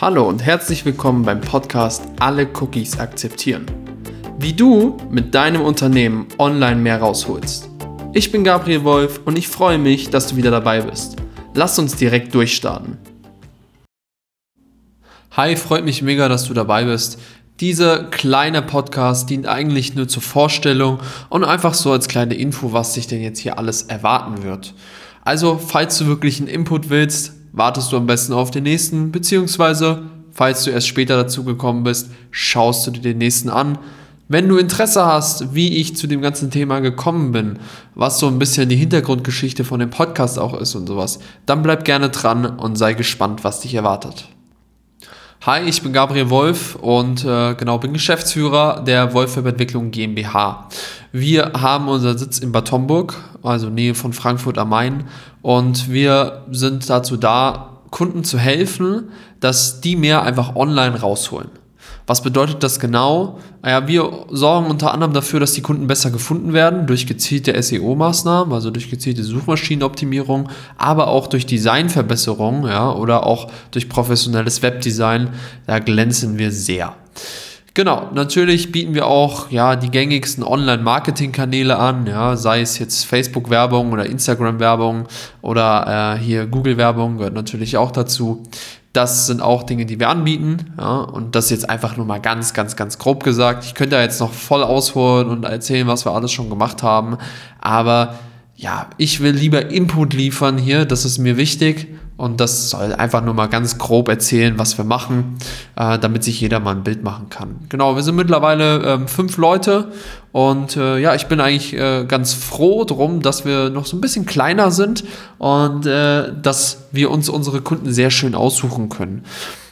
Hallo und herzlich willkommen beim Podcast Alle Cookies akzeptieren. Wie du mit deinem Unternehmen online mehr rausholst. Ich bin Gabriel Wolf und ich freue mich, dass du wieder dabei bist. Lass uns direkt durchstarten. Hi, freut mich mega, dass du dabei bist. Dieser kleine Podcast dient eigentlich nur zur Vorstellung und einfach so als kleine Info, was dich denn jetzt hier alles erwarten wird. Also, falls du wirklich einen Input willst, wartest du am besten auf den nächsten, beziehungsweise, falls du erst später dazu gekommen bist, schaust du dir den nächsten an. Wenn du Interesse hast, wie ich zu dem ganzen Thema gekommen bin, was so ein bisschen die Hintergrundgeschichte von dem Podcast auch ist und sowas, dann bleib gerne dran und sei gespannt, was dich erwartet. Hi, ich bin Gabriel Wolf und bin Geschäftsführer der Wolf Web Entwicklung GmbH. Wir haben unseren Sitz in Bad Homburg, also Nähe von Frankfurt am Main, und wir sind dazu da, Kunden zu helfen, dass die mehr einfach online rausholen. Was bedeutet das genau? Naja, wir sorgen unter anderem dafür, dass die Kunden besser gefunden werden durch gezielte SEO-Maßnahmen, also durch gezielte Suchmaschinenoptimierung, aber auch durch Designverbesserung, ja, oder auch durch professionelles Webdesign. Da glänzen wir sehr. Genau, natürlich bieten wir auch die gängigsten Online-Marketing-Kanäle an, sei es jetzt Facebook-Werbung oder Instagram-Werbung oder hier Google-Werbung gehört natürlich auch dazu. Das sind auch Dinge, die wir anbieten, und das jetzt einfach nur mal ganz grob gesagt. Ich könnte da jetzt noch voll ausholen und erzählen, was wir alles schon gemacht haben, aber ich will lieber Input liefern hier, das ist mir wichtig und das soll einfach nur mal ganz grob erzählen, was wir machen, damit sich jeder mal ein Bild machen kann. Genau, wir sind mittlerweile 5 Leute und ich bin eigentlich ganz froh drum, dass wir noch so ein bisschen kleiner sind und dass wir uns unsere Kunden sehr schön aussuchen können.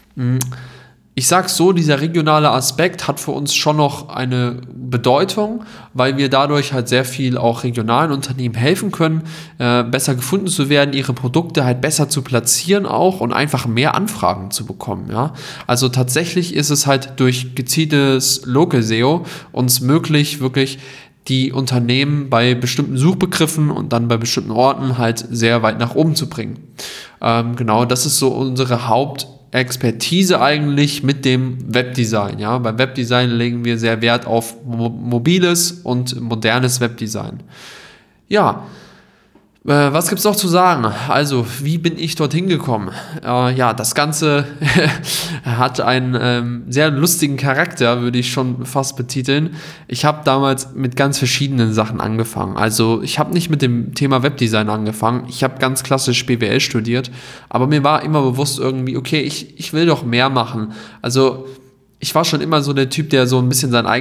Ich sage so, dieser regionale Aspekt hat für uns schon noch eine Bedeutung, weil wir dadurch halt sehr viel auch regionalen Unternehmen helfen können, besser gefunden zu werden, ihre Produkte halt besser zu platzieren auch und einfach mehr Anfragen zu bekommen. Ja? Also tatsächlich ist es halt durch gezieltes Local SEO uns möglich, wirklich die Unternehmen bei bestimmten Suchbegriffen und dann bei bestimmten Orten halt sehr weit nach oben zu bringen. Das ist so unsere Hauptexpertise eigentlich mit dem Webdesign. Ja? Beim Webdesign legen wir sehr Wert auf mobiles und modernes Webdesign. Was gibt's noch zu sagen? Also, wie bin ich dorthin gekommen? Das Ganze hat einen sehr lustigen Charakter, würde ich schon fast betiteln. Ich habe damals mit ganz verschiedenen Sachen angefangen. Also, ich habe nicht mit dem Thema Webdesign angefangen. Ich habe ganz klassisch BWL studiert, aber mir war immer bewusst irgendwie, okay, ich will doch mehr machen. Also, ich war schon immer so der Typ, der so ein bisschen sein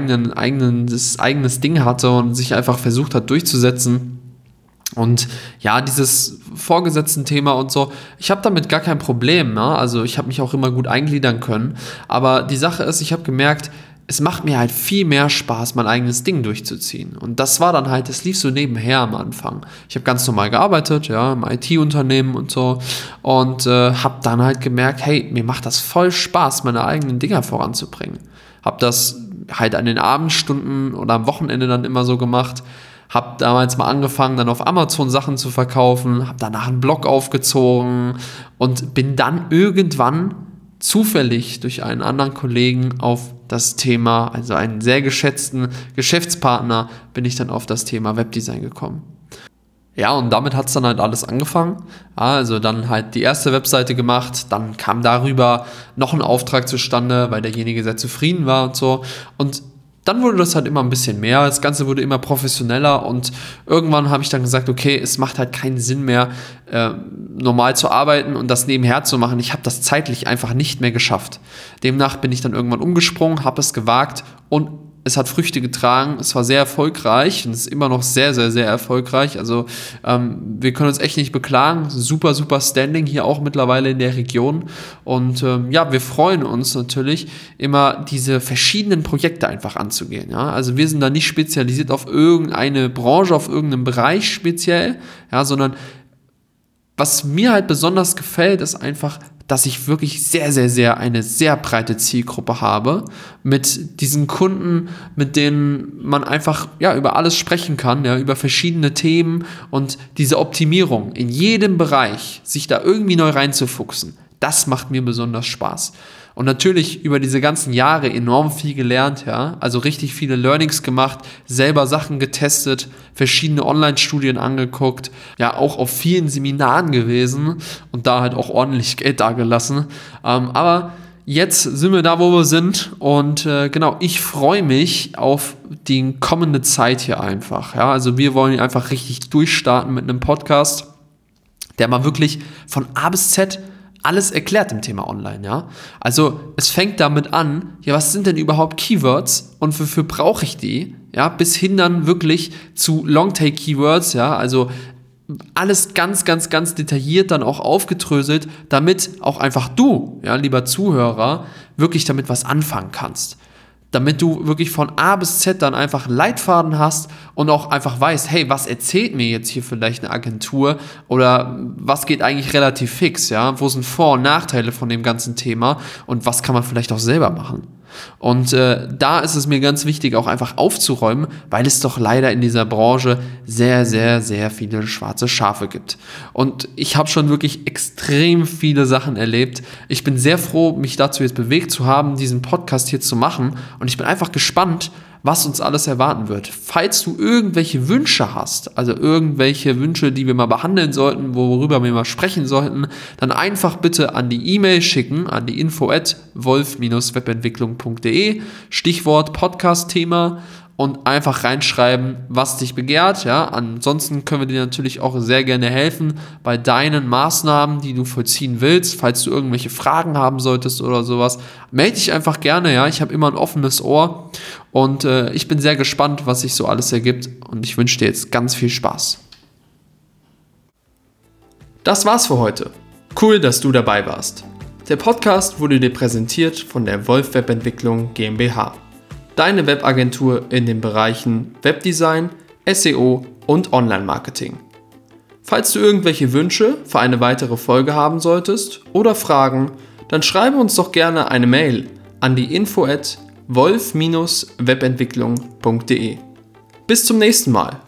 eigenes Ding hatte und sich einfach versucht hat durchzusetzen. Und dieses Vorgesetzten-Thema und so, ich habe damit gar kein Problem, ne? Also ich habe mich auch immer gut eingliedern können, aber die Sache ist, ich habe gemerkt, es macht mir halt viel mehr Spaß, mein eigenes Ding durchzuziehen. Und das war dann halt, es lief so nebenher am Anfang. Ich habe ganz normal gearbeitet, im IT-Unternehmen und so, und habe dann halt gemerkt, hey, mir macht das voll Spaß, meine eigenen Dinger voranzubringen. Habe das halt an den Abendstunden oder am Wochenende dann immer so gemacht. Habe damals mal angefangen, dann auf Amazon Sachen zu verkaufen, habe danach einen Blog aufgezogen und bin dann irgendwann zufällig durch einen anderen Kollegen auf das Thema, also einen sehr geschätzten Geschäftspartner, bin ich dann auf das Thema Webdesign gekommen. Ja, und damit hat es dann halt alles angefangen. Also dann halt die erste Webseite gemacht, dann kam darüber noch ein Auftrag zustande, weil derjenige sehr zufrieden war und so. Und dann wurde das halt immer ein bisschen mehr, das Ganze wurde immer professioneller und irgendwann habe ich dann gesagt, okay, es macht halt keinen Sinn mehr, normal zu arbeiten und das nebenher zu machen. Ich habe das zeitlich einfach nicht mehr geschafft. Demnach bin ich dann irgendwann umgesprungen, habe es gewagt und es hat Früchte getragen, es war sehr erfolgreich und es ist immer noch sehr, sehr, sehr erfolgreich. Also wir können uns echt nicht beklagen. Super, super Standing hier auch mittlerweile in der Region. Und wir freuen uns natürlich, immer diese verschiedenen Projekte einfach anzugehen. Ja? Also wir sind da nicht spezialisiert auf irgendeine Branche, auf irgendeinen Bereich speziell, sondern was mir halt besonders gefällt, ist einfach, dass ich wirklich sehr, sehr, sehr eine sehr breite Zielgruppe habe mit diesen Kunden, mit denen man einfach über alles sprechen kann, über verschiedene Themen und diese Optimierung in jedem Bereich, sich da irgendwie neu reinzufuchsen. Das macht mir besonders Spaß. Und natürlich über diese ganzen Jahre enorm viel gelernt, ja, also richtig viele Learnings gemacht, selber Sachen getestet, verschiedene Online-Studien angeguckt, ja, auch auf vielen Seminaren gewesen und da halt auch ordentlich Geld dagelassen. Aber jetzt sind wir da, wo wir sind und genau, ich freue mich auf die kommende Zeit hier einfach, ja, also wir wollen einfach richtig durchstarten mit einem Podcast, der mal wirklich von A bis Z alles erklärt im Thema Online, ja. Also es fängt damit an, ja, was sind denn überhaupt Keywords und wofür brauche ich die, ja, bis hin dann wirklich zu Longtail-Keywords, ja, also alles ganz, ganz, ganz detailliert dann auch aufgedröselt, damit auch einfach du, ja, lieber Zuhörer, wirklich damit was anfangen kannst. Damit du wirklich von A bis Z dann einfach einen Leitfaden hast und auch einfach weißt, hey, was erzählt mir jetzt hier vielleicht eine Agentur oder was geht eigentlich relativ fix, ja, wo sind Vor- und Nachteile von dem ganzen Thema und was kann man vielleicht auch selber machen. Und da ist es mir ganz wichtig, auch einfach aufzuräumen, weil es doch leider in dieser Branche sehr, sehr, sehr viele schwarze Schafe gibt. Und ich habe schon wirklich extrem viele Sachen erlebt. Ich bin sehr froh, mich dazu jetzt bewegt zu haben, diesen Podcast hier zu machen. Und ich bin einfach gespannt, was uns alles erwarten wird. Falls du irgendwelche Wünsche hast, also irgendwelche Wünsche, die wir mal behandeln sollten, worüber wir mal sprechen sollten, dann einfach bitte an die E-Mail schicken, an die info@wolf-webentwicklung.de, Stichwort Podcast-Thema und einfach reinschreiben, was dich begehrt. Ja? Ansonsten können wir dir natürlich auch sehr gerne helfen bei deinen Maßnahmen, die du vollziehen willst. Falls du irgendwelche Fragen haben solltest oder sowas, melde dich einfach gerne. Ja? Ich habe immer ein offenes Ohr und ich bin sehr gespannt, was sich so alles ergibt und ich wünsche dir jetzt ganz viel Spaß. Das war's für heute. Cool, dass du dabei warst. Der Podcast wurde dir präsentiert von der Wolf Webentwicklung GmbH. Deine Webagentur in den Bereichen Webdesign, SEO und Online-Marketing. Falls du irgendwelche Wünsche für eine weitere Folge haben solltest oder Fragen, dann schreibe uns doch gerne eine Mail an die info@wolf-webentwicklung.de. Bis zum nächsten Mal.